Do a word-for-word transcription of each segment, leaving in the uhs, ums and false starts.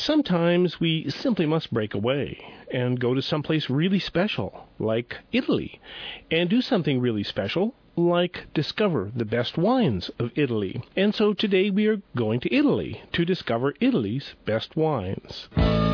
Sometimes we simply must break away and go to someplace really special, like Italy, and do something really special, like discover the best wines of Italy. And so today we are going to Italy to discover Italy's best wines.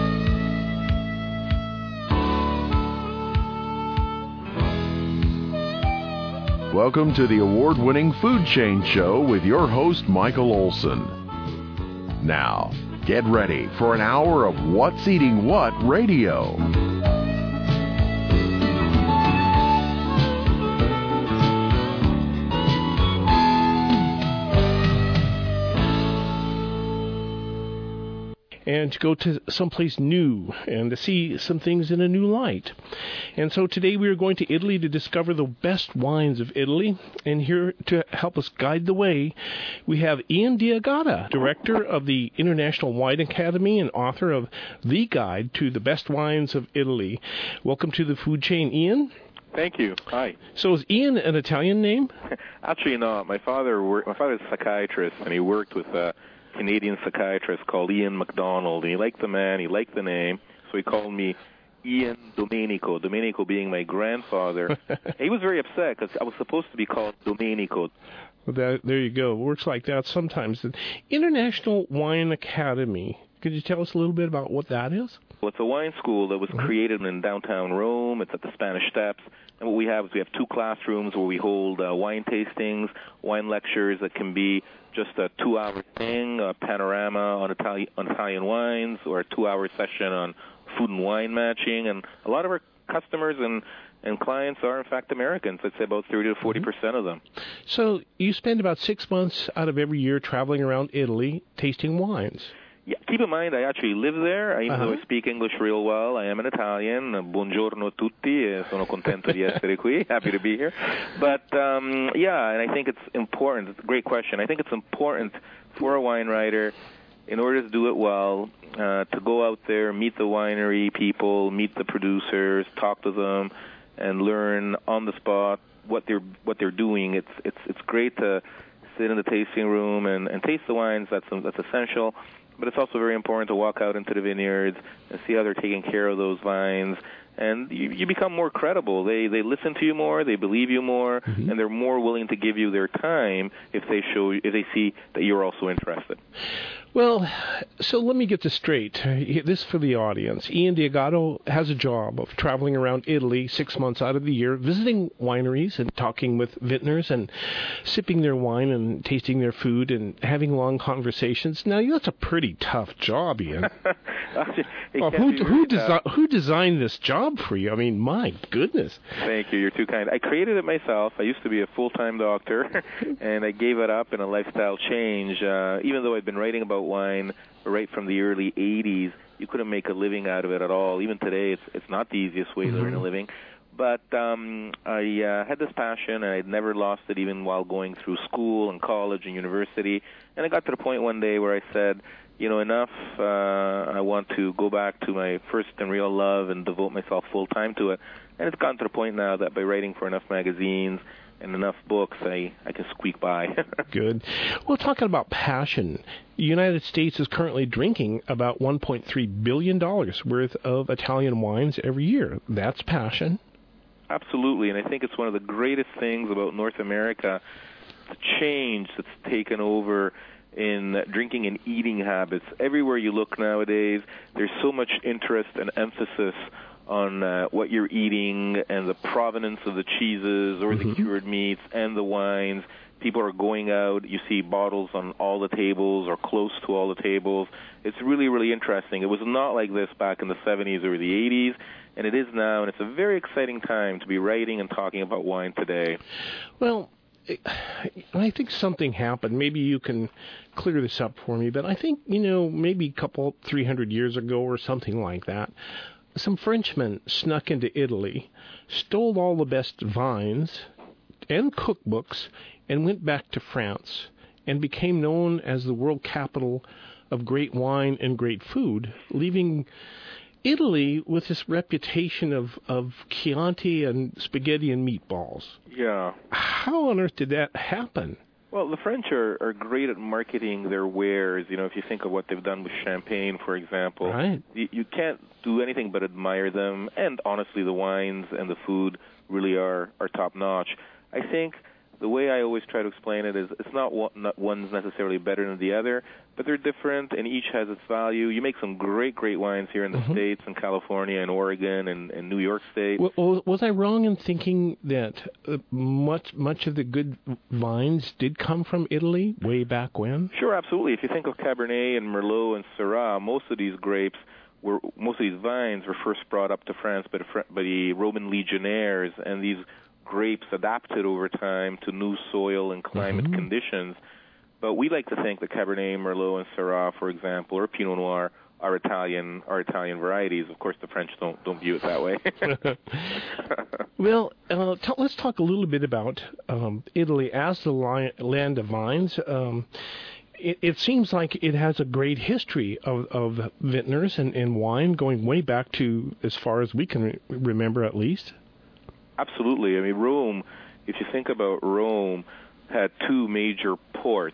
Welcome to the award-winning Food Chain Show with your host, Michael Olson. Now, get ready for an hour of What's Eating What radio. And to go to someplace new and to see some things in a new light. And so today we are going to Italy to discover the best wines of Italy. And here to help us guide the way, we have Ian D'Agata, director of the International Wine Academy and author of The Guide to the Best Wines of Italy. Welcome to the Food Chain, Ian. Thank you. Hi. So is Ian an Italian name? Actually, no. My father worked, my father's a psychiatrist, and he worked with a Canadian psychiatrist called Ian MacDonald. And he liked the man, he liked the name, so he called me Ian Domenico, Domenico being my grandfather. He was very upset because I was supposed to be called Domenico. Well, that, there you go. It works like that sometimes. The International Wine Academy. Could you tell us a little bit about what that is? Well, it's a wine school that was mm-hmm. created in downtown Rome. It's at the Spanish Steps. And what we have is we have two classrooms where we hold uh, wine tastings, wine lectures that can be just a two-hour thing, a panorama on, Itali- on Italian wines, or a two-hour session on food and wine matching. And a lot of our customers and, and clients are, in fact, Americans. I'd say about thirty to forty percent mm-hmm. of them. So you spend about six months out of every year traveling around Italy tasting wines. Yeah, keep in mind, I actually live there, even uh-huh. though I speak English real well. I am an Italian. Buongiorno a tutti. Sono contento di essere qui. Happy to be here. But, um, yeah, and I think it's important. It's a great question. I think it's important for a wine writer, in order to do it well, uh, to go out there, meet the winery people, meet the producers, talk to them, and learn on the spot what they're what they're doing. It's it's it's great to sit in the tasting room and, and taste the wines. That's that's essential. But it's also very important to walk out into the vineyards and see how they're taking care of those vines. And you, you become more credible. They they listen to you more, they believe you more, mm-hmm. and they're more willing to give you their time if they show if they see that you're also interested. Well, so let me get this straight. This for the audience. Ian D'Agata has a job of traveling around Italy six months out of the year, visiting wineries and talking with vintners and sipping their wine and tasting their food and having long conversations. Now, that's a pretty tough job, Ian. well, who who, desi- who designed this job for you? I mean, my goodness. Thank you. You're too kind. I created it myself. I used to be a full-time doctor, and I gave it up in a lifestyle change. Uh, even though I'd been writing about wine right from the early eighties, you couldn't make a living out of it at all. Even today, it's it's not the easiest way mm-hmm. to earn a living. But um, I uh, had this passion, and I'd never lost it even while going through school and college and university. And I got to the point one day where I said, you know, enough. Uh, I want to go back to my first and real love and devote myself full time to it. And it's gotten to the point now that by writing for enough magazines and enough books, I, I can squeak by. Good. Well, talking about passion, the United States is currently drinking about one point three billion dollars worth of Italian wines every year. That's passion. Absolutely, and I think it's one of the greatest things about North America, the change that's taken over in drinking and eating habits. Everywhere you look nowadays, there's so much interest and emphasis on uh, what you're eating and the provenance of the cheeses or mm-hmm. the cured meats and the wines. People are going out. You see bottles on all the tables or close to all the tables. It's really, really interesting. It was not like this back in the seventies or the eighties, and it is now, and it's a very exciting time to be writing and talking about wine today. Well, I think something happened. Maybe you can clear this up for me, but I think, you know, maybe a couple, three hundred years ago or something like that, some Frenchmen snuck into Italy, stole all the best vines and cookbooks, and went back to France and became known as the world capital of great wine and great food, leaving Italy with this reputation of, of Chianti and spaghetti and meatballs. Yeah. How on earth did that happen? Well, the French are, are great at marketing their wares. You know, if you think of what they've done with champagne, for example, right. you, you can't do anything but admire them. And honestly, the wines and the food really are, are top-notch. I think the way I always try to explain it is it's not, one, not one's necessarily better than the other, but they're different, and each has its value. You make some great, great wines here in the mm-hmm. States, in California, and Oregon, and, and New York State. Well, was I wrong in thinking that uh, much much of the good vines did come from Italy way back when? Sure, absolutely. If you think of Cabernet and Merlot and Syrah, most of these grapes were, most of these vines were first brought up to France by the, by the Roman legionnaires, and these grapes adapted over time to new soil and climate mm-hmm. conditions. But we like to think that Cabernet, Merlot, and Syrah, for example, or Pinot Noir, are Italian are Italian varieties. Of course, the French don't don't view it that way. Well, uh, t- let's talk a little bit about um, Italy as the li- land of vines. Um, it, it seems like it has a great history of, of vintners and, and wine going way back to as far as we can re- remember, at least. Absolutely. I mean, Rome, if you think about Rome, had two major ports,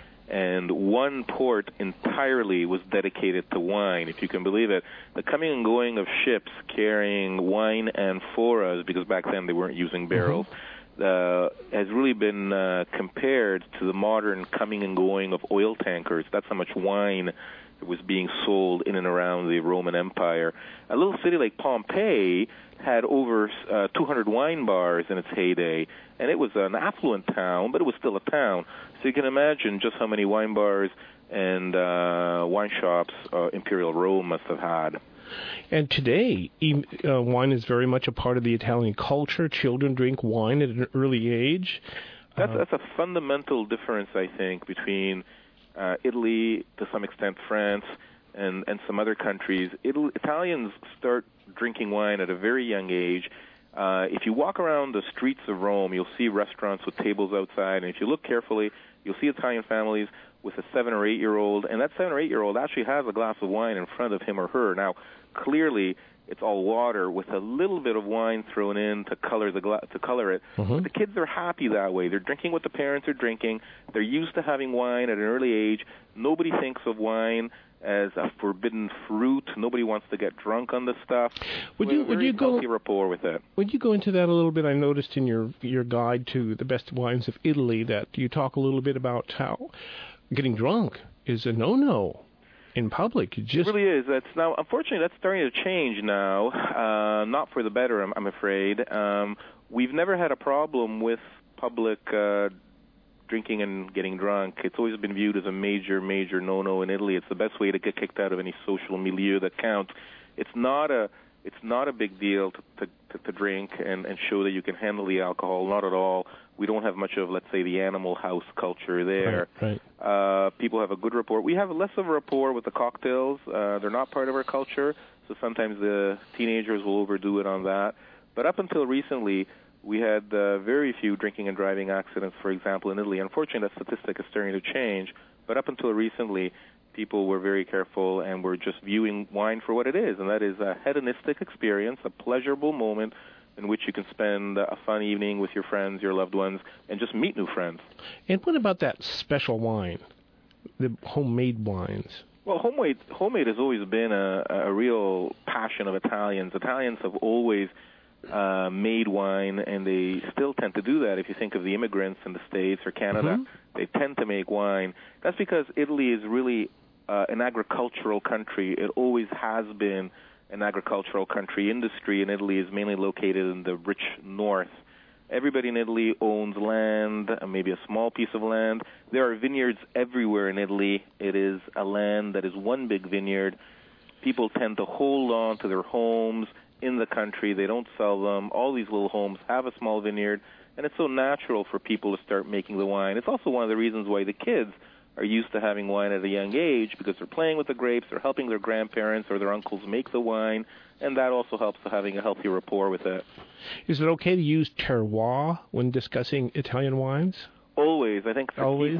and one port entirely was dedicated to wine, if you can believe it. The coming and going of ships carrying wine amphoras, because back then they weren't using barrels, mm-hmm. uh, has really been uh, compared to the modern coming and going of oil tankers. That's how much wine was being sold in and around the Roman Empire. A little city like Pompeii had over uh, two hundred wine bars in its heyday, and it was an affluent town, but it was still a town. So you can imagine just how many wine bars and uh, wine shops uh, Imperial Rome must have had. And today, uh, wine is very much a part of the Italian culture. Children drink wine at an early age. That's, uh, that's a fundamental difference, I think, between uh, Italy, to some extent France, and, and some other countries. Italy, Italians start drinking wine at a very young age. Uh, if you walk around the streets of Rome, you'll see restaurants with tables outside, and if you look carefully, you'll see Italian families with a seven or eight-year-old, and that seven or eight-year-old actually has a glass of wine in front of him or her. Now, clearly, it's all water with a little bit of wine thrown in to color the gla- to color it. Mm-hmm. But the kids are happy that way. They're drinking what the parents are drinking. They're used to having wine at an early age. Nobody thinks of wine as a forbidden fruit. Nobody wants to get drunk on this stuff. Would you would you go healthy rapport with it? Would you go into that a little bit? I noticed in your your guide to the best wines of Italy that you talk a little bit about how getting drunk is a no-no in public. It just it really is. That's now, unfortunately, that's starting to change now. Uh, not for the better, I'm, I'm afraid. Um, we've never had a problem with public uh, drinking and getting drunk. It's always been viewed as a major, major no-no in Italy. It's the best way to get kicked out of any social milieu that counts. It's not a it's not a big deal to, to, to, to drink and, and show that you can handle the alcohol. Not at all. We don't have much of, let's say, the animal house culture there. Right, right. Uh, people have a good rapport. We have less of a rapport with the cocktails. Uh, they're not part of our culture, so sometimes the teenagers will overdo it on that. But up until recently, we had uh, very few drinking and driving accidents, for example, in Italy. Unfortunately, that statistic is starting to change. But up until recently, people were very careful and were just viewing wine for what it is, and that is a hedonistic experience, a pleasurable moment in which you can spend a fun evening with your friends, your loved ones, and just meet new friends. And what about that special wine, the homemade wines? Well, homemade homemade has always been a, a real passion of Italians. Italians have always uh, made wine, and they still tend to do that. If you think of the immigrants in the States or Canada, mm-hmm. they tend to make wine. That's because Italy is really uh, an agricultural country. It always has been an agricultural country. Industry in Italy is mainly located in the rich north. Everybody in Italy owns land, maybe a small piece of land. There are vineyards everywhere in Italy. It is a land that is one big vineyard. People tend to hold on to their homes in the country. They don't sell them. All these little homes have a small vineyard, and it's so natural for people to start making the wine. It's also one of the reasons why the kids are used to having wine at a young age, because they're playing with the grapes, they're helping their grandparents or their uncles make the wine, and that also helps to having a healthy rapport with it. Is it okay to use terroir when discussing Italian wines? Always. I think for Always? Keith,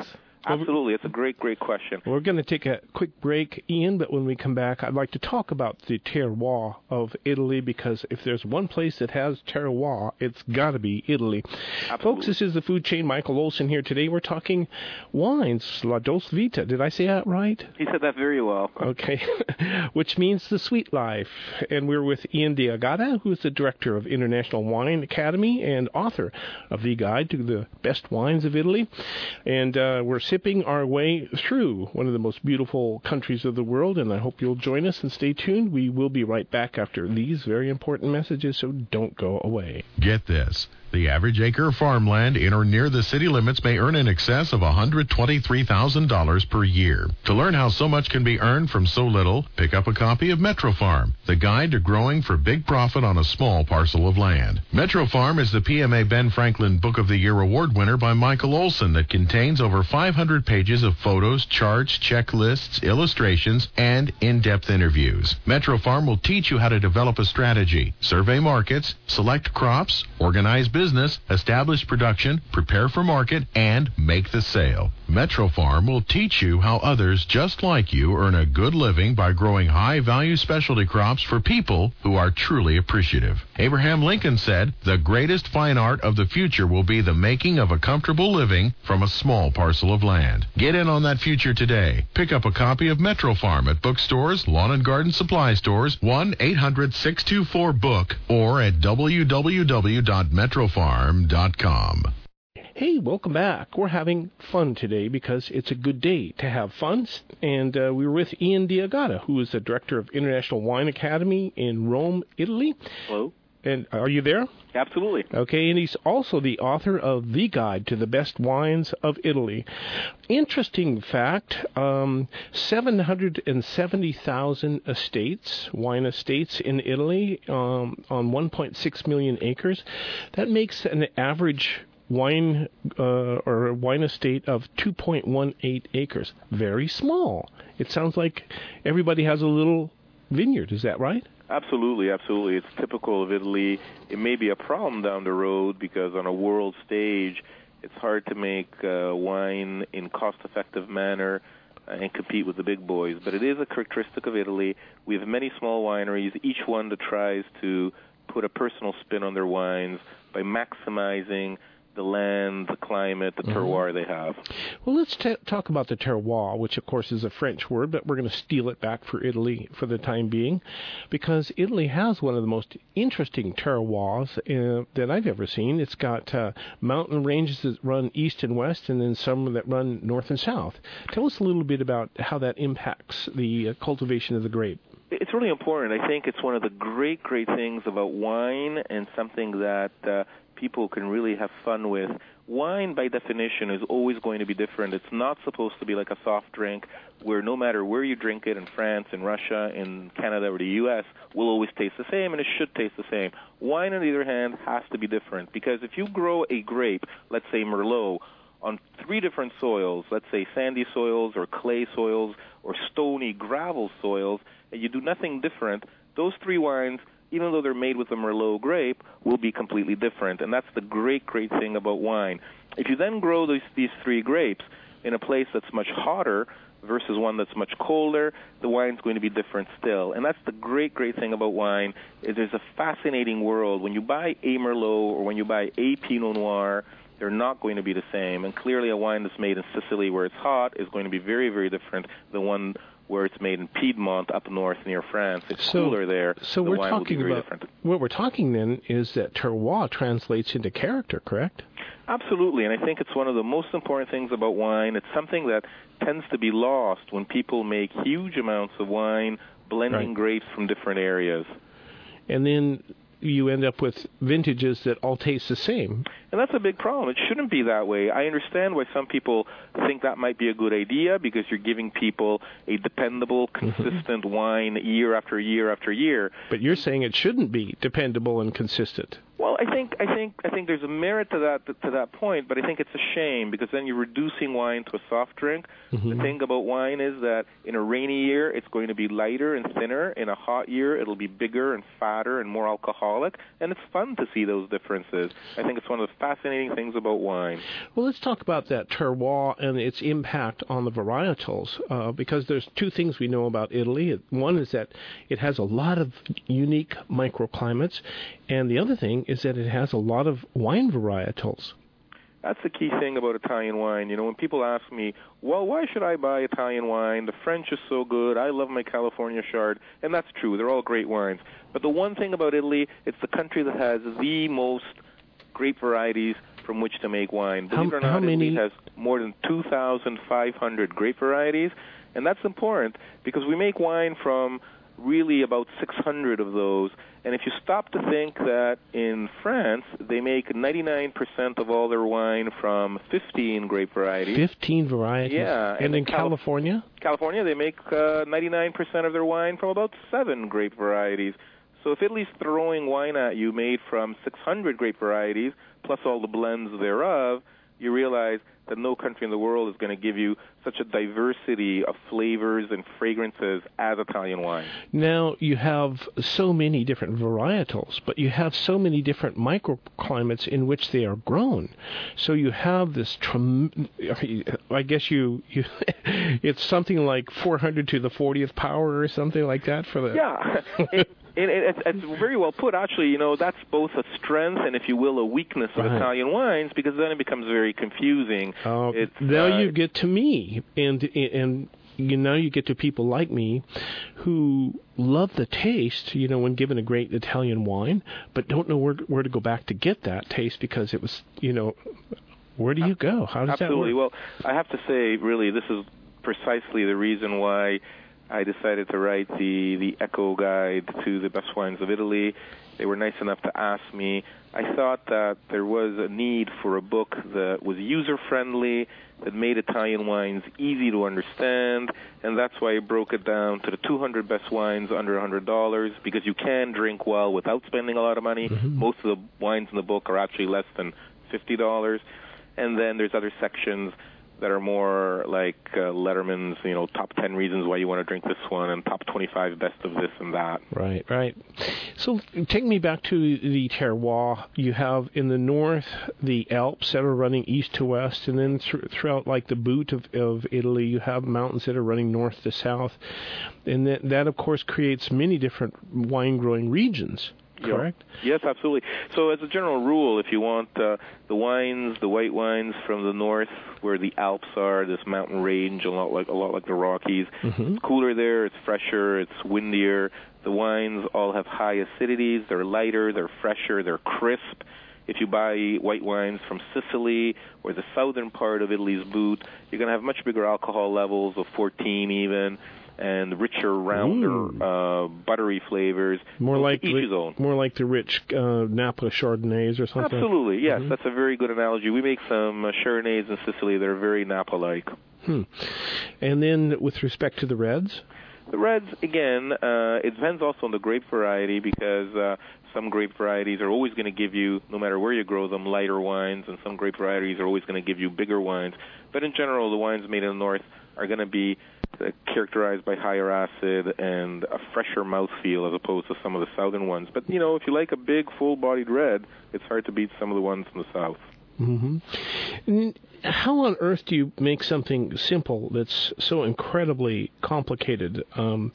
Absolutely. It's a great, great question. We're going to take a quick break, Ian, but when we come back, I'd like to talk about the terroir of Italy, because if there's one place that has terroir, it's got to be Italy. Absolutely. Folks, this is the Food Chain. Michael Olson here. Today we're talking wines, La Dolce Vita. Did I say that right? He said that very well. Okay. Which means the sweet life. And we're with Ian D'Agata, who is the director of International Wine Academy and author of the Guide to the Best Wines of Italy. And uh, we're sipping our way through one of the most beautiful countries of the world, and I hope you'll join us and stay tuned. We will be right back after these very important messages, so don't go away. Get this. The average acre of farmland in or near the city limits may earn in excess of one hundred twenty-three thousand dollars per year. To learn how so much can be earned from so little, pick up a copy of Metro Farm, the guide to growing for big profit on a small parcel of land. Metro Farm is the P M A Ben Franklin Book of the Year award winner by Michael Olson that contains over five hundred pages of photos, charts, checklists, illustrations, and in-depth interviews. Metro Farm will teach you how to develop a strategy, survey markets, select crops, organize business, establish production, prepare for market, and make the sale. Metro Farm will teach you how others just like you earn a good living by growing high-value specialty crops for people who are truly appreciative. Abraham Lincoln said, "The greatest fine art of the future will be the making of a comfortable living from a small parcel of land." Get in on that future today. Pick up a copy of Metro Farm at bookstores, lawn and garden supply stores, one eight hundred six two four book, or at w w w dot metro farm dot com. Hey, welcome back. We're having fun today because it's a good day to have fun. And uh, we were with Ian D'Agata, who is the director of International Wine Academy in Rome, Italy. Hello. And are you there? Absolutely. Okay, and he's also the author of The Guide to the Best Wines of Italy. Interesting fact, um, seven hundred seventy thousand estates, wine estates in Italy um, on one point six million acres. That makes an average wine uh, or wine estate of two point one eight acres. Very small. It sounds like everybody has a little vineyard. Is that right? Absolutely, absolutely. It's typical of Italy. It may be a problem down the road because on a world stage, it's hard to make uh, wine in cost-effective manner uh, and compete with the big boys. But it is a characteristic of Italy. We have many small wineries, each one that tries to put a personal spin on their wines by maximizing the land, the climate, the terroir mm-hmm. they have. Well, let's t- talk about the terroir, which, of course, is a French word, but we're going to steal it back for Italy for the time being, because Italy has one of the most interesting terroirs uh, that I've ever seen. It's got uh, mountain ranges that run east and west, and then some that run north and south. Tell us a little bit about how that impacts the uh, cultivation of the grape. It's really important. I think it's one of the great, great things about wine, and something that uh, people can really have fun with. Wine, by definition, is always going to be different. It's not supposed to be like a soft drink where no matter where you drink it, in France, in Russia, in Canada, or the U S, will always taste the same, and it should taste the same. Wine, on the other hand, has to be different, because if you grow a grape, let's say Merlot, on three different soils, let's say sandy soils or clay soils or stony gravel soils, and you do nothing different, those three wines, even though they're made with a Merlot grape, will be completely different. And that's the great, great thing about wine. If you then grow these, these three grapes in a place that's much hotter versus one that's much colder, the wine's going to be different still. And that's the great, great thing about wine, is there's a fascinating world. When you buy a Merlot or when you buy a Pinot Noir, they're not going to be the same. And clearly a wine that's made in Sicily where it's hot is going to be very, very different than one where it's made in Piedmont up north near France. It's so, cooler there. So the we're wine talking will be very about, different. What we're talking then is that terroir translates into character, correct? Absolutely, and I think it's one of the most important things about wine. It's something that tends to be lost when people make huge amounts of wine, blending right. grapes from different areas. And then you end up with vintages that all taste the same. And that's a big problem. It shouldn't be that way. I understand why some people think that might be a good idea, because you're giving people a dependable, consistent wine year after year after year. But you're saying it shouldn't be dependable and consistent. Well, Well, I think I think I think there's a merit to that to that point, but I think it's a shame because then you're reducing wine to a soft drink. Mm-hmm. The thing about wine is that in a rainy year, it's going to be lighter and thinner. In a hot year, it'll be bigger and fatter and more alcoholic, and it's fun to see those differences. I think it's one of the fascinating things about wine. Well, let's talk about that terroir and its impact on the varietals, uh, because there's two things we know about Italy. One is that it has a lot of unique microclimates, and the other thing is that it has a lot of wine varietals. That's the key thing about Italian wine. You know, when people ask me, well, why should I buy Italian wine? The French is so good. I love my California Chard. And that's true. They're all great wines. But the one thing about Italy, it's the country that has the most grape varieties from which to make wine. Believe how, it or not, how many? Italy has more than two thousand five hundred grape varieties. And that's important because we make wine from really about six hundred of those. And if you stop to think that in France, they make ninety-nine percent of all their wine from fifteen grape varieties. fifteen varieties? Yeah. And, and in Calif- California? California, they make uh, ninety-nine percent of their wine from about seven grape varieties. So if Italy's throwing wine at you made from six hundred grape varieties, plus all the blends thereof, you realize that no country in the world is going to give you such a diversity of flavors and fragrances as Italian wine. Now, you have so many different varietals, but you have so many different microclimates in which they are grown. So you have this, trem- I guess you, you it's something like four hundred to the fortieth power or something like that for the... Yeah. it, It, it, it's very well put. Actually, you know, that's both a strength and, if you will, a weakness of right. Italian wines, because then it becomes very confusing. Uh, it's, now uh, you get to me, and and you know you get to people like me who love the taste, you know, when given a great Italian wine, but don't know where where to go back to get that taste because it was, you know, where do you go? How does absolutely. that work? Well, I have to say, really, this is precisely the reason why I decided to write the, the Echo Guide to the Best Wines of Italy. They were nice enough to ask me. I thought that there was a need for a book that was user-friendly, that made Italian wines easy to understand, and that's why I broke it down to the two hundred best wines under one hundred dollars, because you can drink well without spending a lot of money. Mm-hmm. Most of the wines in the book are actually less than fifty dollars. And then there's other sections that are more like uh, Letterman's, you know, top ten reasons why you want to drink this one and top twenty-five best of this and that. Right, right. So take me back to the terroir. You have in the north the Alps that are running east to west, and then th- throughout like the boot of, of Italy, you have mountains that are running north to south. And that, that of course, creates many different wine-growing regions. Correct? Yes, absolutely. So as a general rule, if you want uh, the wines, the white wines from the north, where the Alps are, this mountain range, a lot like a lot like the Rockies, mm-hmm. It's cooler there, it's fresher, it's windier. The wines all have high acidities. They're lighter, they're fresher, they're crisp. If you buy white wines from Sicily or the southern part of Italy's boot, you're going to have much bigger alcohol levels of fourteen even, and richer, rounder, uh, buttery flavors. More like each his own. More like the rich uh, Napa Chardonnays or something. Absolutely, yes. Mm-hmm. That's a very good analogy. We make some uh, Chardonnays in Sicily that are very Napa-like. Hmm. And then with respect to the reds? The reds, again, uh, it depends also on the grape variety, because uh, some grape varieties are always going to give you, no matter where you grow them, lighter wines, and some grape varieties are always going to give you bigger wines. But in general, the wines made in the north are going to be uh, characterized by higher acid and a fresher mouthfeel as opposed to some of the southern ones. But, you know, if you like a big, full-bodied red, it's hard to beat some of the ones in the south. Mm-hmm. And how on earth do you make something simple that's so incredibly complicated? Um,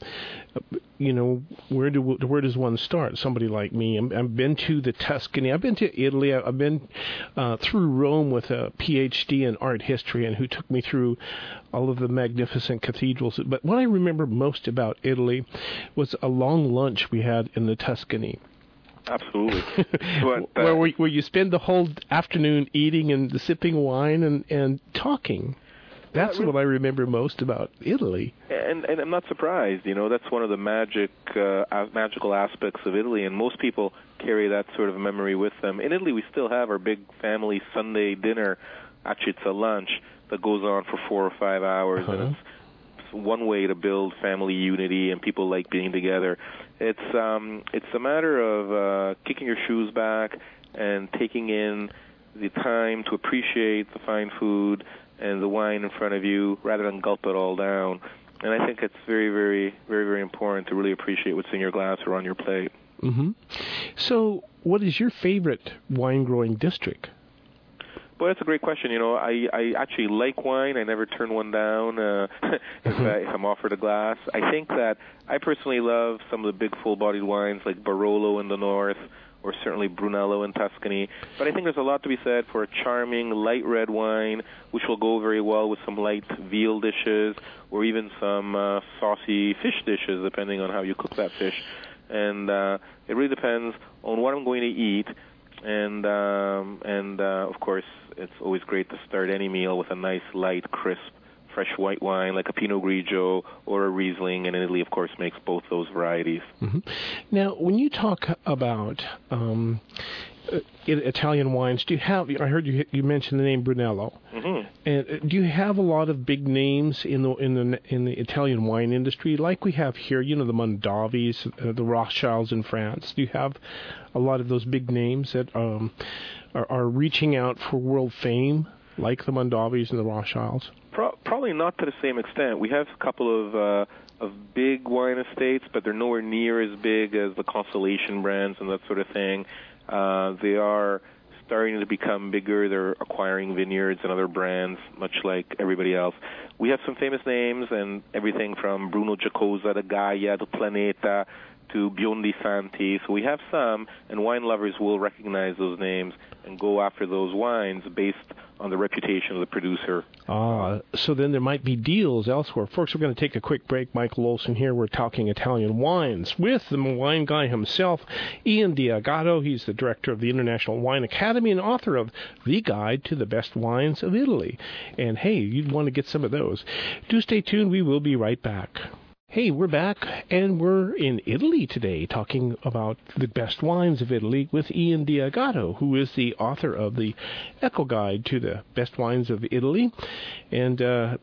you know, where do where does one start? Somebody like me, I'm, I've been to the Tuscany, I've been to Italy, I've been uh, through Rome with a P H D in art history, and who took me through all of the magnificent cathedrals. But what I remember most about Italy was a long lunch we had in the Tuscany. Absolutely. But, uh, where, where, where you spend the whole afternoon eating and sipping wine and, and talking. That's really what I remember most about Italy. And, and I'm not surprised. You know, that's one of the magic, uh, magical aspects of Italy, and most people carry that sort of memory with them. In Italy, we still have our big family Sunday dinner. Actually, it's a lunch that goes on for four or five hours, uh-huh. and it's one way to build family unity, and people like being together. It's um, it's a matter of uh, kicking your shoes back, and taking in the time to appreciate the fine food and the wine in front of you rather than gulp it all down. And I think it's very, very, very, very important to really appreciate what's in your glass or on your plate. Mm-hmm. So what is your favorite wine-growing district? Well, that's a great question. You know, I, I actually like wine. I never turn one down uh, if, I, if I'm offered a glass. I think that I personally love some of the big full-bodied wines like Barolo in the north or certainly Brunello in Tuscany. But I think there's a lot to be said for a charming light red wine, which will go very well with some light veal dishes or even some uh, saucy fish dishes, depending on how you cook that fish. And uh, it really depends on what I'm going to eat. And, um, and uh, of course, it's always great to start any meal with a nice, light, crisp, fresh white wine like a Pinot Grigio or a Riesling, and Italy, of course, makes both those varieties. Mm-hmm. Now, when you talk about um, Italian wines, do you have, I heard you you mention the name Brunello. Mm-hmm. And do you have a lot of big names in the in the in the Italian wine industry, like we have here? You know, the Mondavis, uh, the Rothschilds in France. Do you have a lot of those big names that um, are, are reaching out for world fame, like the Mondavis and the Rothschilds? Pro- probably not to the same extent. We have a couple of uh, of big wine estates, but they're nowhere near as big as the Constellation brands and that sort of thing. Uh, they are starting to become bigger. They're acquiring vineyards and other brands, much like everybody else. We have some famous names, and everything from Bruno Giacosa to Gaia to Planeta to Biondi Santi. So we have some, and wine lovers will recognize those names and go after those wines based on the reputation of the producer. Ah, so then there might be deals elsewhere. Folks, we're going to take a quick break. Michael Olson here. We're talking Italian wines with the wine guy himself, Ian Diagato. He's the director of the International Wine Academy and author of The Guide to the Best Wines of Italy. And hey, you'd want to get some of those. Do stay tuned. We will be right back. Hey, we're back, and we're in Italy today, talking about the best wines of Italy with Ian Diagato, who is the author of the Eco Guide to the Best Wines of Italy. And uh,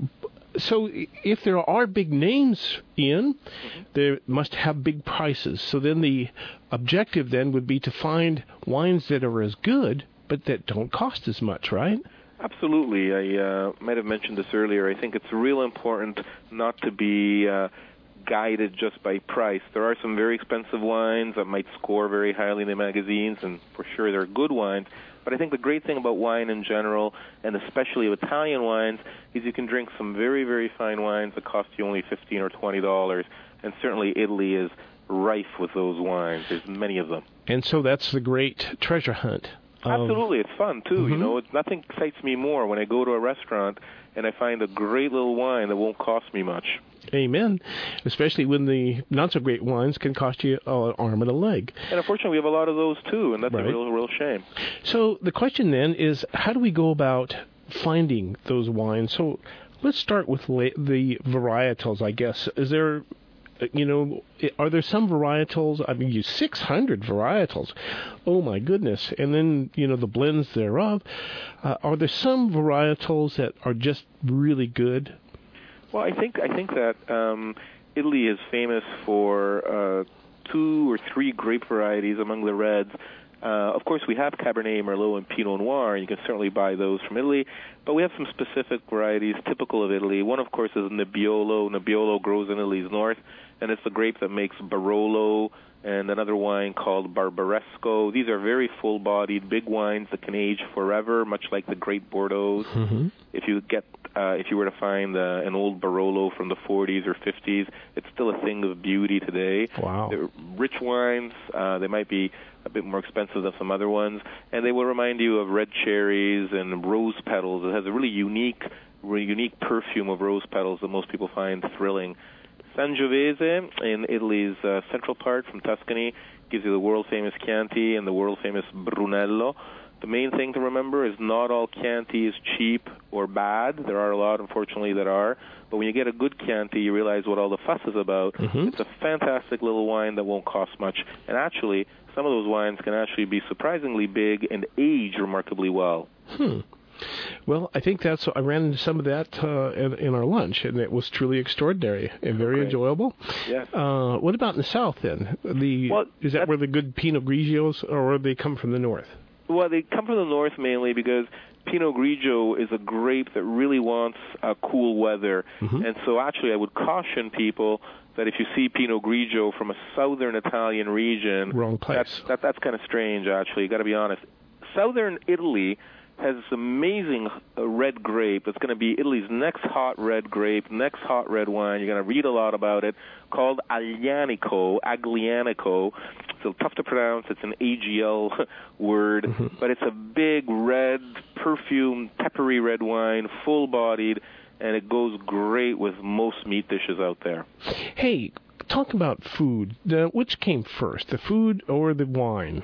so if there are big names, Ian, mm-hmm. they must have big prices. So then the objective then would be to find wines that are as good, but that don't cost as much, right? Absolutely. I uh, might have mentioned this earlier. I think it's real important not to be Uh, guided just by price. There are some very expensive wines that might score very highly in the magazines, and for sure they're good wines. But I think the great thing about wine in general, and especially of Italian wines, is you can drink some very, very fine wines that cost you only fifteen or twenty dollars. And certainly Italy is rife with those wines. There's many of them. And so that's the great treasure hunt. Absolutely. It's fun, too. Mm-hmm. You know, it's, nothing excites me more when I go to a restaurant and I find a great little wine that won't cost me much. Amen. Especially when the not-so-great wines can cost you an arm and a leg. And unfortunately, we have a lot of those, too, and that's right. a real, real shame. So the question then is, how do we go about finding those wines? So let's start with la- the varietals, I guess. Is there... You know, are there some varietals? I mean, you six hundred varietals. Oh, my goodness. And then, you know, the blends thereof. Uh, are there some varietals that are just really good? Well, I think I think that um, Italy is famous for uh, two or three grape varieties among the reds. Uh, of course, we have Cabernet, Merlot, and Pinot Noir, and you can certainly buy those from Italy. But we have some specific varieties typical of Italy. One, of course, is Nebbiolo. Nebbiolo grows in Italy's north, and it's the grape that makes Barolo and another wine called Barbaresco. These are very full-bodied, big wines that can age forever, much like the great Bordeaux. Mm-hmm. If you get, uh, if you were to find uh, an old Barolo from the forties or fifties, it's still a thing of beauty today. Wow. They're rich wines. Uh, they might be a bit more expensive than some other ones, and they will remind you of red cherries and rose petals. It has a really unique, really unique perfume of rose petals that most people find thrilling. Sangiovese in Italy's uh, central part from Tuscany gives you the world-famous Chianti and the world-famous Brunello. The main thing to remember is not all Chianti is cheap or bad. There are a lot, unfortunately, that are. But when you get a good Chianti, you realize what all the fuss is about. Mm-hmm. It's a fantastic little wine that won't cost much. And actually, some of those wines can actually be surprisingly big and age remarkably well. Hmm. Well, I think that's, I ran into some of that uh, in, in our lunch, and it was truly extraordinary and very Great. enjoyable. Yes. Uh, what about in the south, then? The well, Is that where the good Pinot Grigios, or where they come from the north? Well, they come from the north mainly because Pinot Grigio is a grape that really wants uh, cool weather. Mm-hmm. And so actually I would caution people that if you see Pinot Grigio from a southern Italian region, wrong place. That's, that, that's kind of strange, actually. You got to be honest. Southern Italy has this amazing uh, red grape. It's going to be Italy's next hot red grape, next hot red wine. You're going to read a lot about it, called Aglianico, Aglianico. It's tough to pronounce. It's an A G L word, mm-hmm. but it's a big red, perfumed, peppery red wine, full-bodied, and it goes great with most meat dishes out there. Hey, talk about food. Uh, which came first, the food or the wine?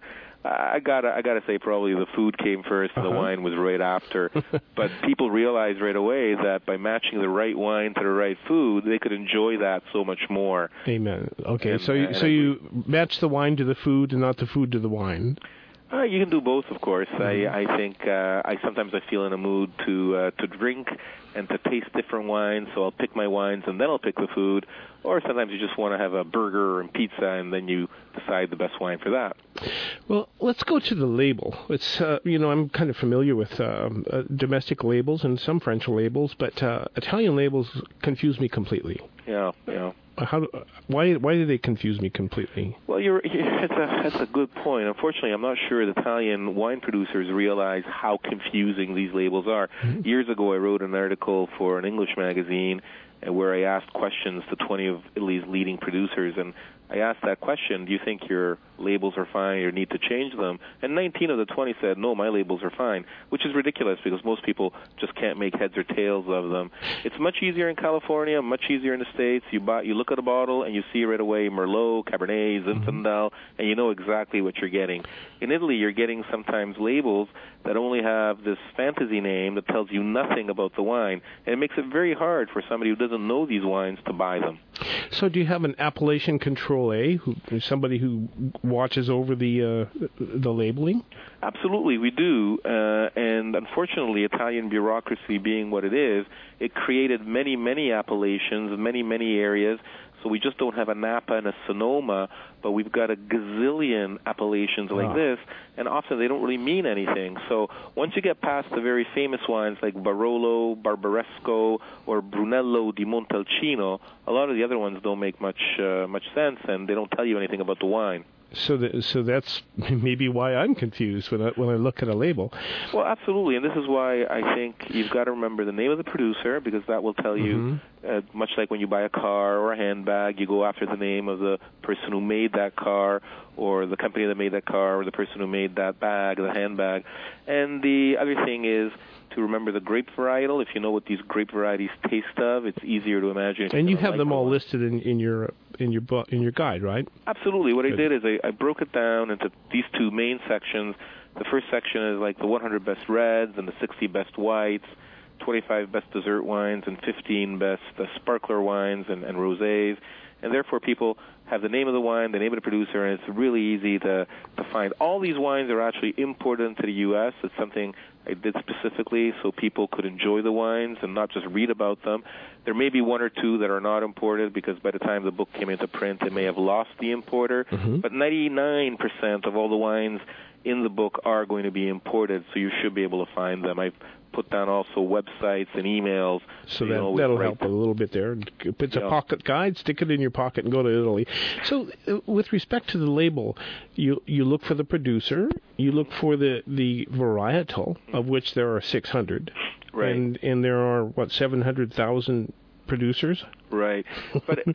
I gotta, I gotta say, probably the food came first, and uh-huh. the wine was right after. But people realized right away that by matching the right wine to the right food, they could enjoy that so much more. Amen. Okay, and, so you, and so you match the wine to the food, and not the food to the wine. Uh, you can do both, of course. Mm-hmm. I, I think uh, I sometimes I feel in a mood to uh, to drink and to taste different wines, so I'll pick my wines and then I'll pick the food. Or sometimes you just want to have a burger and pizza, and then you decide the best wine for that. Well, let's go to the label. It's uh, you know I'm kind of familiar with um, uh, domestic labels and some French labels, but uh, Italian labels confuse me completely. Yeah, yeah. How do, why why do they confuse me completely? Well, you're, you're that's a that's a good point. Unfortunately, I'm not sure the Italian wine producers realize how confusing these labels are. Mm-hmm. Years ago, I wrote an article for an English magazine where I asked questions to twenty of Italy's leading producers, and I asked that question: do you think your labels are fine or need to change them? And nineteen of the twenty said, no, my labels are fine, which is ridiculous because most people just can't make heads or tails of them. It's much easier in California, much easier in the States. You buy, you look at a bottle and you see right away Merlot, Cabernet, Zinfandel, and you know exactly what you're getting. In Italy, you're getting sometimes labels that only have this fantasy name that tells you nothing about the wine, and it makes it very hard for somebody who doesn't know these wines to buy them. So do you have an appellation control A, who, somebody who watches over the uh, the labeling? Absolutely, we do. Uh, and unfortunately, Italian bureaucracy being what it is, it created many, many appellations in many, many areas. So we just don't have a Napa and a Sonoma, but we've got a gazillion appellations like oh. this, and often they don't really mean anything. So once you get past the very famous wines like Barolo, Barbaresco, or Brunello di Montalcino, a lot of the other ones don't make much uh, much sense, and they don't tell you anything about the wine. So, the, so that's maybe why I'm confused when I when I look at a label. Well, absolutely, and this is why I think you've got to remember the name of the producer, because that will tell you, mm-hmm. uh, much like when you buy a car or a handbag, you go after the name of the person who made that car, or the company that made that car, or the person who made that bag, the handbag. And the other thing is to remember the grape varietal. If you know what these grape varieties taste of, it's easier to imagine. And you have like them all listed in, in your in your bu- in your guide, right? Absolutely. What Good. I did is I, I broke it down into these two main sections. The first section is like the one hundred best reds and the sixty best whites, twenty-five best dessert wines, and fifteen best uh, sparkler wines and, and rosés. And therefore, people have the name of the wine, the name of the producer, and it's really easy to, to find. All these wines are actually imported into the U S It's something I did specifically so people could enjoy the wines and not just read about them. There may be one or two that are not imported because by the time the book came into print, they may have lost the importer. Mm-hmm. But ninety-nine percent of all the wines in the book are going to be imported, so you should be able to find them. I've put down also websites and emails. So that, that'll help a little bit there. It's yeah. a pocket guide, stick it in your pocket and go to Italy. So uh, with respect to the label, you you look for the producer, you look for the, the varietal, of which there are six hundred. Right. And, and there are, what, seven hundred thousand producers? Right. But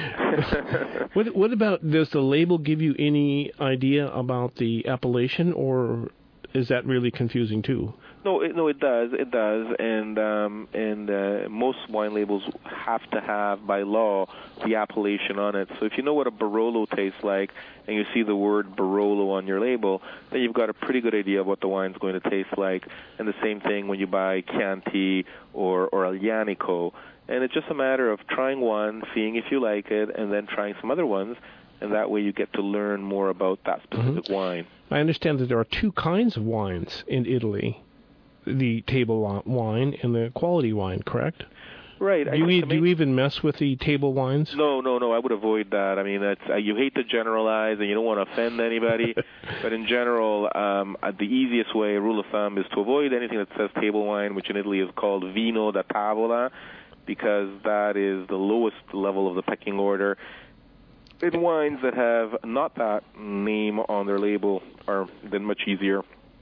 what, what about, does the label give you any idea about the appellation, or is that really confusing too? No, it, no, it does. It does, and um, and uh, most wine labels have to have, by law, the appellation on it. So if you know what a Barolo tastes like, and you see the word Barolo on your label, then you've got a pretty good idea of what the wine's going to taste like. And the same thing when you buy Chianti or or Aglianico. And it's just a matter of trying one, seeing if you like it, and then trying some other ones. And that way you get to learn more about that specific mm-hmm. wine. I understand that there are two kinds of wines in Italy, the table wine and the quality wine, correct? Right. Do you, e- do you even mess with the table wines? No, no, no. I would avoid that. I mean, that's, uh, you hate to generalize, and you don't want to offend anybody. But in general, um, uh, the easiest way, rule of thumb, is to avoid anything that says table wine, which in Italy is called vino da tavola, because that is the lowest level of the pecking order. And wines that have not that name on their label are then much easier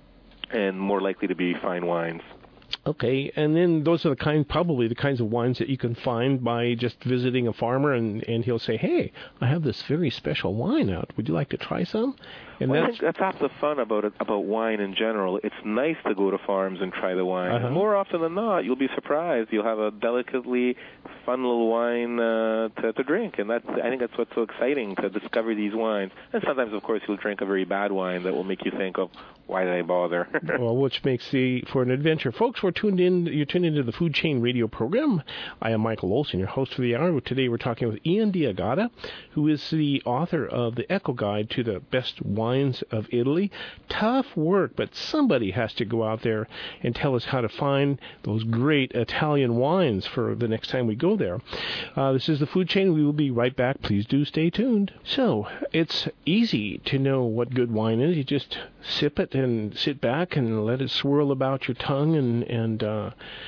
and more likely to be fine wines. Okay, and then those are the kind, probably the kinds of wines that you can find by just visiting a farmer, and, and he'll say, "Hey, I have this very special wine out. Would you like to try some?" And well, that's I think that's half the fun about it, about wine in general. It's nice to go to farms and try the wine. Uh-huh. And more often than not, you'll be surprised. You'll have a delicately fun little wine uh, to, to drink, and that's I think that's what's so exciting, to discover these wines. And sometimes, of course, you'll drink a very bad wine that will make you think of, why did I bother? Well, which makes the for an adventure. Folks, we're tuned in. You're tuned into the Food Chain Radio program. I am Michael Olson, your host for the hour. Today we're talking with Ian Diagata, who is the author of the Eco Guide to the Best Wines of Italy. Tough work, but somebody has to go out there and tell us how to find those great Italian wines for the next time we go there. Uh, this is the Food Chain. We will be right back. Please do stay tuned. So, it's easy to know what good wine is. You just sip it and sit back and let it swirl about your tongue and, and uh,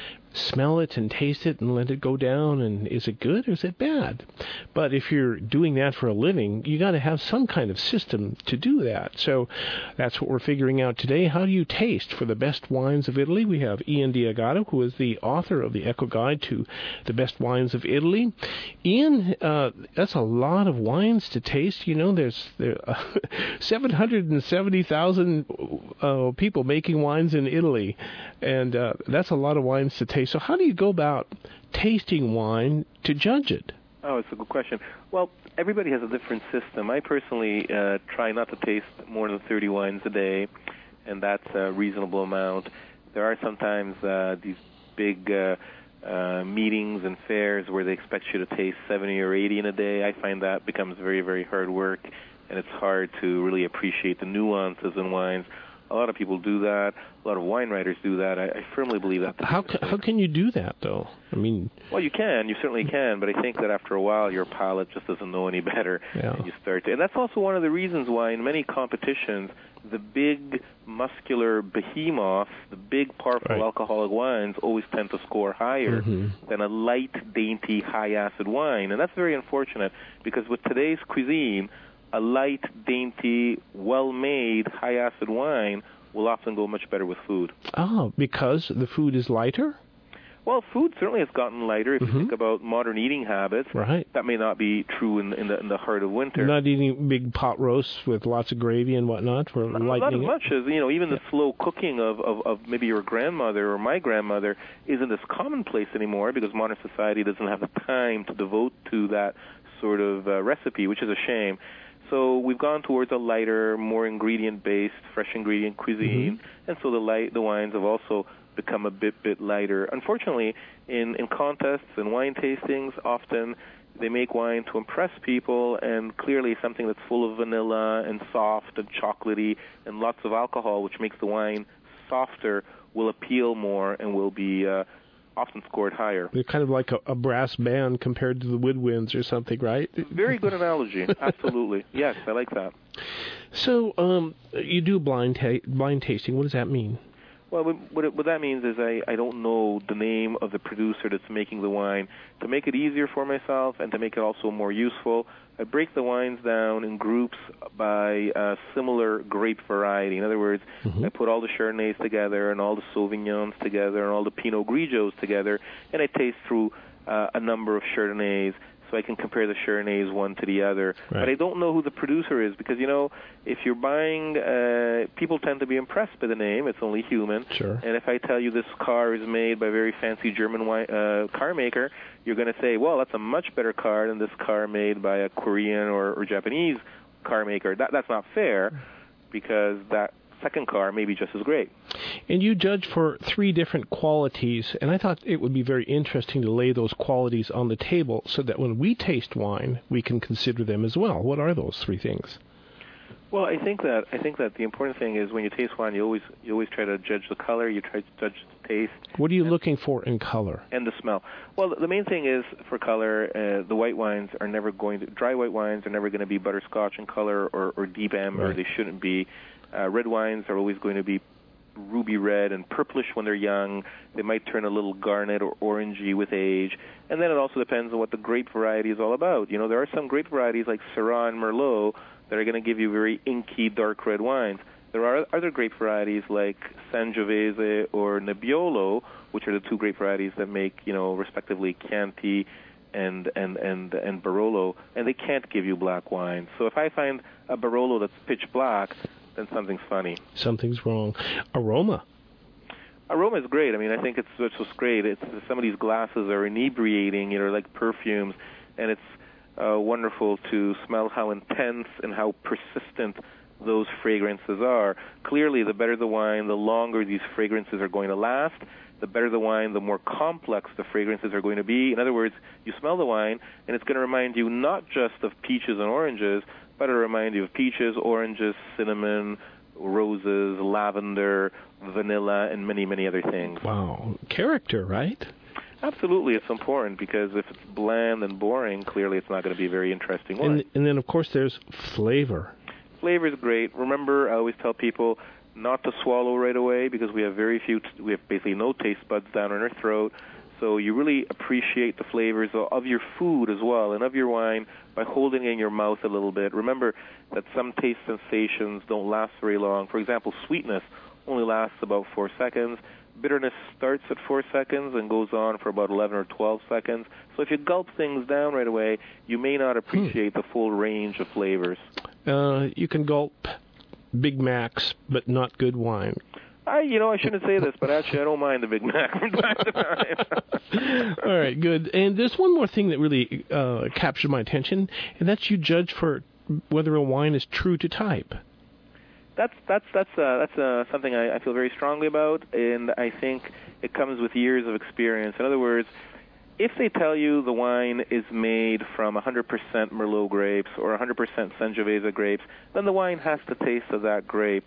smell it and taste it and let it go down, and is it good or is it bad? But if you're doing that for a living, you got to have some kind of system to do that. So that's what we're figuring out today. How do you taste for the best wines of Italy? We have Ian Diagata, who is the author of the Eco Guide to the Best Wines of Italy. Ian, uh, that's a lot of wines to taste. You know, there's there uh, seven hundred seventy thousand uh, people making wines in Italy, and uh, that's a lot of wines to taste. So how do you go about tasting wine to judge it? Oh, it's a good question. Well, everybody has a different system. I personally uh, try not to taste more than thirty wines a day, and that's a reasonable amount. There are sometimes uh, these big uh, uh, meetings and fairs where they expect you to taste seventy or eighty in a day. I find that becomes very, very hard work, and it's hard to really appreciate the nuances in wines. A lot of people do that. A lot of wine writers do that. I, I firmly believe that. How ca- how can you do that, though? I mean, well, you can. You certainly can. But I think that after a while, your palate just doesn't know any better. Yeah. And you start to, and that's also one of the reasons why in many competitions, the big muscular behemoths, the big powerful right. alcoholic wines, always tend to score higher mm-hmm. than a light, dainty, high-acid wine. And that's very unfortunate because with today's cuisine, a light, dainty, well-made, high-acid wine will often go much better with food. Oh, because the food is lighter? Well, food certainly has gotten lighter. If mm-hmm. you think about modern eating habits, right. that may not be true in, in, the, in the heart of winter. You're not eating big pot roasts with lots of gravy and whatnot for not, lightening not as it? much as, you know, even yeah. the slow cooking of, of, of maybe your grandmother or my grandmother isn't as commonplace anymore because modern society doesn't have the time to devote to that sort of uh, recipe, which is a shame. So we've gone towards a lighter, more ingredient-based, fresh ingredient cuisine, mm-hmm. and so the light, the wines have also become a bit bit lighter. Unfortunately, in, in contests and wine tastings, often they make wine to impress people, and clearly something that's full of vanilla and soft and chocolatey and lots of alcohol, which makes the wine softer, will appeal more and will be uh, often scored higher. They're kind of like a, a brass band compared to the woodwinds or something, right? Very good analogy. Absolutely. Yes, I like that. So um, you do blind ta- blind tasting. What does that mean? Well, what, it, what that means is I, I don't know the name of the producer that's making the wine. To make it easier for myself and to make it also more useful, I break the wines down in groups by a similar grape variety. In other words, mm-hmm. I put all the Chardonnays together and all the Sauvignons together and all the Pinot Grigios together, and I taste through uh, a number of Chardonnays so I can compare the Chardonnays one to the other. Right. But I don't know who the producer is because, you know, if you're buying, uh, people tend to be impressed by the name. It's only human. Sure. And if I tell you this car is made by a very fancy German wine, uh, car maker, you're going to say, well, that's a much better car than this car made by a Korean or, or Japanese car maker. That, that's not fair because that second car may be just as great. And you judge for three different qualities, and I thought it would be very interesting to lay those qualities on the table so that when we taste wine, we can consider them as well. What are those three things? Well, I think that I think that the important thing is when you taste wine, you always you always try to judge the color, you try to judge the taste. What are you and, looking for in color? And the smell. Well, the main thing is for color, uh, the white wines are never going to dry white wines are never going to be butterscotch in color or, or deep amber. Right. They shouldn't be. Uh, red wines are always going to be ruby red and purplish when they're young. They might turn a little garnet or orangey with age. And then it also depends on what the grape variety is all about. You know, there are some grape varieties like Syrah and Merlot that are going to give you very inky, dark red wines. There are other grape varieties like Sangiovese or Nebbiolo, which are the two grape varieties that make, you know, respectively Chianti and and and and Barolo, and they can't give you black wine. So if I find a Barolo that's pitch black, then something's funny. Something's wrong. Aroma. Aroma is great. I mean, I think it's it's just great. It's some of these glasses are inebriating, you know, like perfumes, and it's uh, wonderful to smell how intense and how persistent those fragrances are. Clearly, the better the wine, the longer these fragrances are going to last. The better the wine, the more complex the fragrances are going to be. In other words, you smell the wine, and it's going to remind you not just of peaches and oranges, but it'll remind you of peaches, oranges, cinnamon, roses, lavender, vanilla, and many, many other things. Wow. Character, right? Absolutely, it's important because if it's bland and boring, clearly it's not going to be a very interesting wine. And, and then, of course, there's flavor. Flavor is great. Remember, I always tell people not to swallow right away because we have very few, we have basically no taste buds down in our throat. So you really appreciate the flavors of your food as well and of your wine by holding it in your mouth a little bit. Remember that some taste sensations don't last very long. For example, sweetness only lasts about four seconds. Bitterness starts at four seconds and goes on for about eleven or twelve seconds. So if you gulp things down right away, you may not appreciate hmm. the full range of flavors. Uh, you can gulp Big Macs, but not good wine. I, you know, I shouldn't say this, but actually I don't mind the Big Mac from time to time. All right, good. And there's one more thing that really uh, captured my attention, and that's you judge for whether a wine is true to type. That's that's that's uh, that's uh, something I, I feel very strongly about, and I think it comes with years of experience. In other words, if they tell you the wine is made from one hundred percent Merlot grapes or one hundred percent Sangiovese grapes, then the wine has the taste of that grape.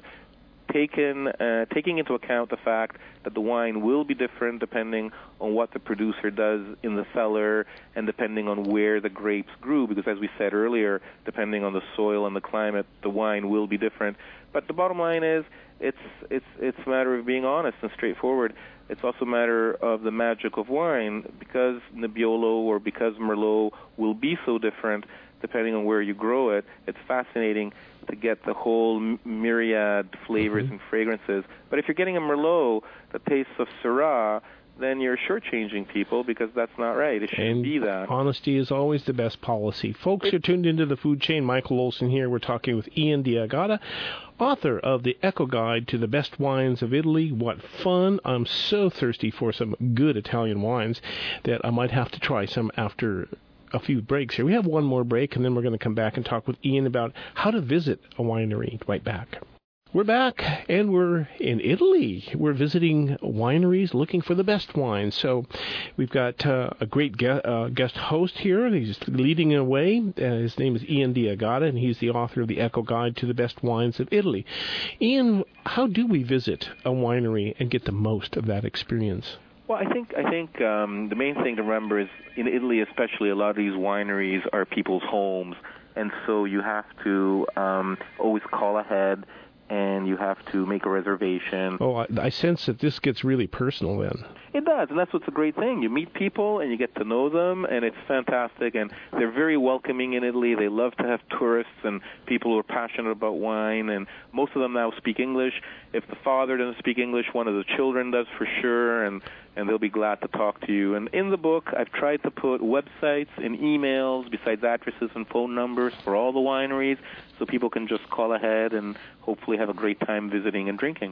Taken, uh, taking into account the fact that the wine will be different depending on what the producer does in the cellar and depending on where the grapes grew, because as we said earlier, depending on the soil and the climate, the wine will be different. But the bottom line is, it's it's it's a matter of being honest and straightforward. It's also a matter of the magic of wine, because Nebbiolo or because Merlot will be so different depending on where you grow it. It's fascinating to get the whole myriad flavors mm-hmm. and fragrances. But if you're getting a Merlot that tastes of Syrah, then you're shortchanging people because that's not right. It shouldn't and be that. Honesty is always the best policy. Folks, you're tuned into the Food Chain. Michael Olson here. We're talking with Ian D'Agata, author of the Eco Guide to the Best Wines of Italy. What fun. I'm so thirsty for some good Italian wines that I might have to try some after a few breaks here. We have one more break, and then we're going to come back and talk with Ian about how to visit a winery. Right back. We're back, and we're in Italy. We're visiting wineries looking for the best wines. So we've got uh, a great ge- uh, guest host here. He's leading the way. Uh, his name is Ian D'Agata, and he's the author of the Eco Guide to the Best Wines of Italy. Ian, how do we visit a winery and get the most of that experience? Well, I think I think um, the main thing to remember is in Italy, especially, a lot of these wineries are people's homes, and so you have to um, always call ahead, and you have to make a reservation. Oh, I, I sense that this gets really personal then. It does, and that's what's a great thing. You meet people, and you get to know them, and it's fantastic, and they're very welcoming in Italy. They love to have tourists and people who are passionate about wine, and most of them now speak English. If the father doesn't speak English, one of the children does for sure, and and they'll be glad to talk to you. And in the book, I've tried to put websites and emails besides addresses and phone numbers for all the wineries so people can just call ahead and hopefully have a great time visiting and drinking.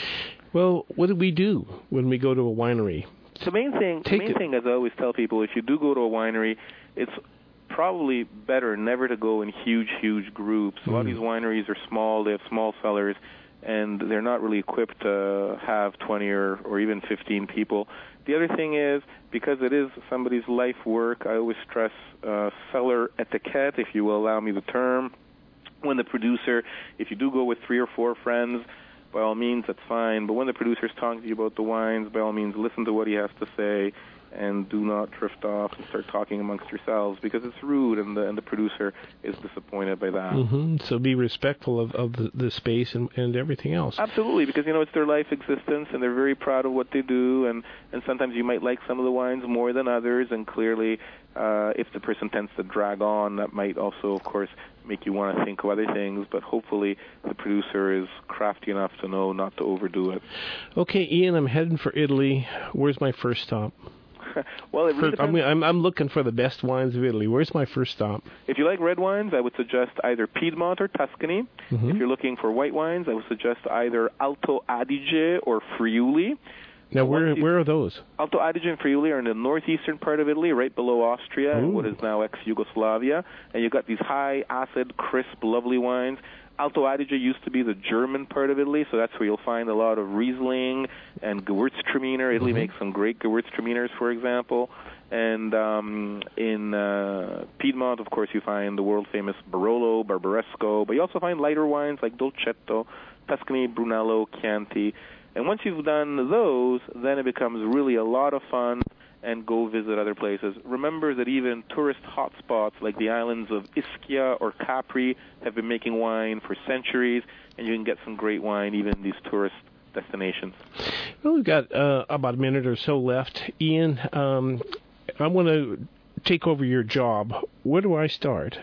Well, what do we do when we go to a winery? The main thing, the main thing, as I always tell people, if you do go to a winery, it's probably better never to go in huge, huge groups. Mm. A lot of these wineries are small. They have small cellars, and they're not really equipped to have twenty or, or even fifteen people. The other thing is, because it is somebody's life work, I always stress uh, cellar etiquette, if you will allow me the term. when the producer, if you do go with three or four friends, by all means, that's fine. But when the producer's talking to you about the wines, by all means, listen to what he has to say, and do not drift off and start talking amongst yourselves, because it's rude, and the and the producer is disappointed by that. Mm-hmm. So be respectful of, of the, the space and, and everything else. Absolutely, because, you know, it's their life existence, and they're very proud of what they do, and, and sometimes you might like some of the wines more than others, and clearly, uh, if the person tends to drag on, that might also, of course, make you want to think of other things, but hopefully the producer is crafty enough to know not to overdo it. Okay, Ian, I'm heading for Italy. Where's my first stop? Well, it really for, I'm, I'm, I'm looking for the best wines of Italy. Where's my first stop? If you like red wines, I would suggest either Piedmont or Tuscany. Mm-hmm. If you're looking for white wines, I would suggest either Alto Adige or Friuli. Now, where you, where are those? Alto Adige and Friuli are in the northeastern part of Italy, right below Austria, and what is now ex-Yugoslavia. And you've got these high, acid, crisp, lovely wines. Alto Adige used to be the German part of Italy, so that's where you'll find a lot of Riesling and Gewürztraminer. Italy mm-hmm. makes some great Gewürztraminers, for example. And um, in uh, Piedmont, of course, you find the world-famous Barolo, Barbaresco, but you also find lighter wines like Dolcetto, Tuscany, Brunello, Chianti. And once you've done those, then it becomes really a lot of fun, and go visit other places. Remember that even tourist hotspots like the islands of Ischia or Capri have been making wine for centuries, and you can get some great wine even in these tourist destinations. Well, we've got uh, about a minute or so left. Ian, um, I want to take over your job. Where do I start?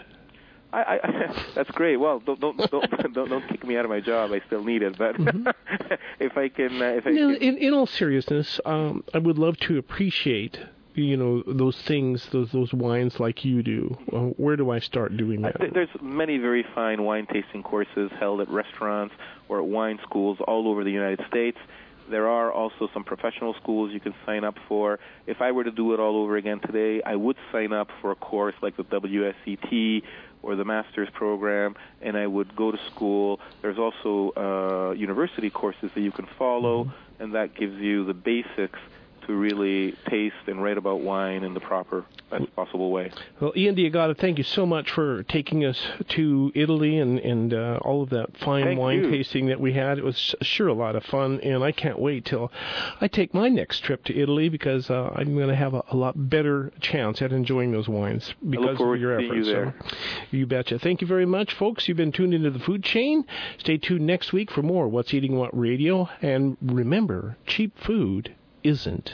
I, I, that's great. Well, don't don't don't don't don't kick me out of my job. I still need it, but mm-hmm. if I can, uh, if I no, can... in, in all seriousness, um, I would love to appreciate, you know, those things, those those wines like you do. Uh, where do I start doing that? Uh, there's many very fine wine tasting courses held at restaurants or at wine schools all over the United States. There are also some professional schools you can sign up for. If I were to do it all over again today, I would sign up for a course like the W S E T or the master's program, and I would go to school. There's also uh, university courses that you can follow, mm-hmm. and that gives you the basics to really taste and write about wine in the proper, best possible way. Well, Ian Diagata, thank you so much for taking us to Italy and, and uh, all of that fine thank wine you. tasting that we had. It was sure a lot of fun, and I can't wait till I take my next trip to Italy, because uh, I'm going to have a, a lot better chance at enjoying those wines because of your efforts. You, there. So, you betcha. Thank you very much, folks. You've been tuned into The Food Chain. Stay tuned next week for more What's Eating What Radio, and remember, cheap food isn't.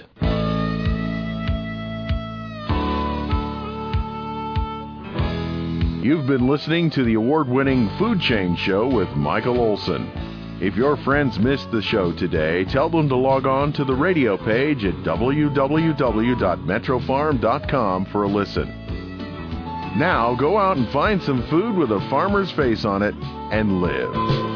You've been listening to the award-winning Food Chain Show with Michael Olson. If your friends missed the show today, tell them to log on to the radio page at w w w dot metro farm dot com for a listen. Now go out and find some food with a farmer's face on it and live.